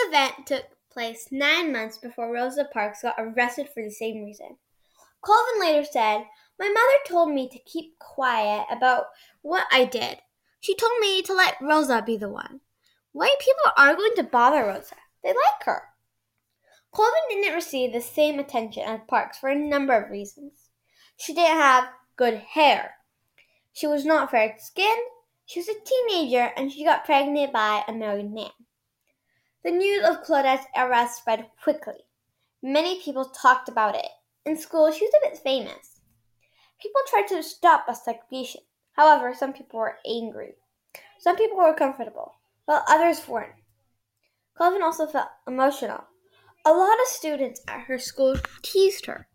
event took place 9 months before Rosa Parks got arrested for the same reason. Colvin later said, "My mother told me to keep quiet about what I did. She told me to let Rosa be the one. White people are going to bother Rosa. They like her." Colvin didn't receive the same attention as Parks for a number of reasons. She didn't have good hair. She was not fair-skinned. She was a teenager, and she got pregnant by a married man. The news of Claudette's arrest spread quickly. Many people talked about it. In school, she was a bit famous. People tried to stop a segregation. However, some people were angry. Some people were comfortable, while others weren't. Colvin also felt emotional. A lot of students at her school teased her.